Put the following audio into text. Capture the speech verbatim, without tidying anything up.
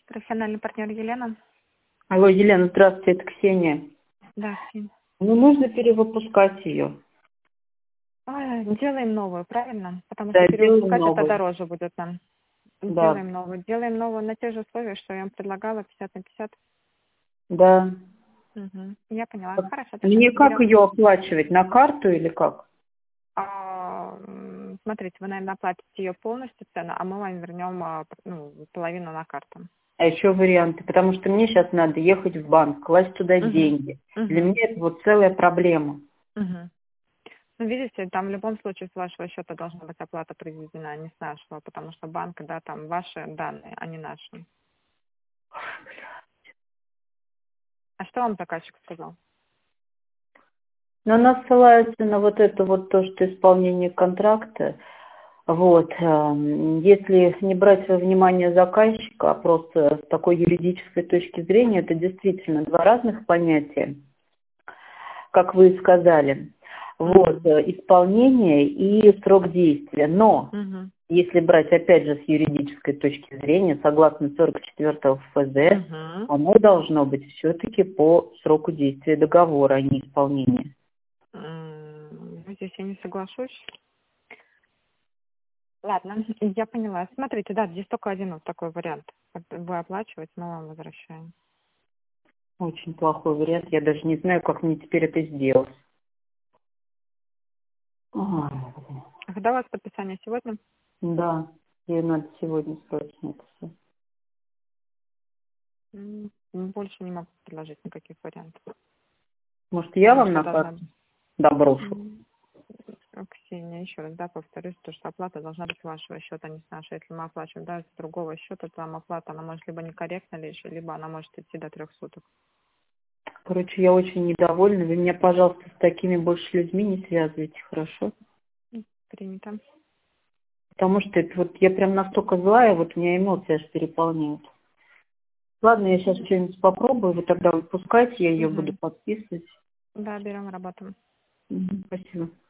Профессиональный партнер Елена. Алло, Елена, здравствуйте, это Ксения. Да, Ксения. Ну, нужно перевыпускать ее. А, делаем новую, правильно? Потому Да, что делаем перевыпускать это новую. дороже будет нам. Да, Делаем новую. Делаем новую на те же условия, что я вам предлагала, пятьдесят на пятьдесят. да. Угу. Я поняла. Хорошо, тогда Мне как берем. ее оплачивать? На карту или как? А, м, смотрите, вы, наверное, оплатите ее полностью цену, а мы вам вернем а, ну, половину на карту. А еще варианты, потому что мне сейчас надо ехать в банк, класть туда Угу. деньги. Для Угу. меня это вот целая проблема. Угу. Ну, видите, там в любом случае с вашего счета должна быть оплата произведена, а не с нашего, потому что банк, да, там ваши данные, а не наши. А что вам заказчик сказал? Но она ссылается на вот это вот то, что исполнение контракта. Вот. эм, Если не брать во внимание заказчика, а просто с такой юридической точки зрения, это действительно два разных понятия, как вы и сказали. Вот, Угу. э, исполнение и срок действия. Но Угу. если брать опять же с юридической точки зрения, согласно сорок четвёртого эф зэ, Угу. оно должно быть все-таки по сроку действия договора, а не исполнения. М, Здесь я не соглашусь. Ладно, я поняла. Смотрите, да, здесь только один вот такой вариант. Вот вы оплачиваете, мы вам возвращаем. Очень плохой вариант. Я даже не знаю, как мне теперь это сделать. Ой, блин. А когда у вас подписание сегодня? Да, ей надо сегодня срочно это все. М, Больше не могу предложить никаких вариантов. Может, я Потому вам что на должна карту быть... доброшу? М, Ксения, еще раз, да, повторюсь, то, что оплата должна быть с вашего счета, а не с нашего. Если мы оплачиваем даже с другого счета, то там оплата, она может либо некорректна лишь, либо она может идти до трех суток. Короче, я очень недовольна. Вы меня, пожалуйста, с такими больше людьми не связывайте, хорошо? М, Принято. Потому что это вот я прям настолько злая, вот у меня эмоции аж переполняют. Ладно, я сейчас что-нибудь попробую, вы тогда выпускайте, я ее буду Угу. подписывать. Да, берем, работаем. Мгм, спасибо.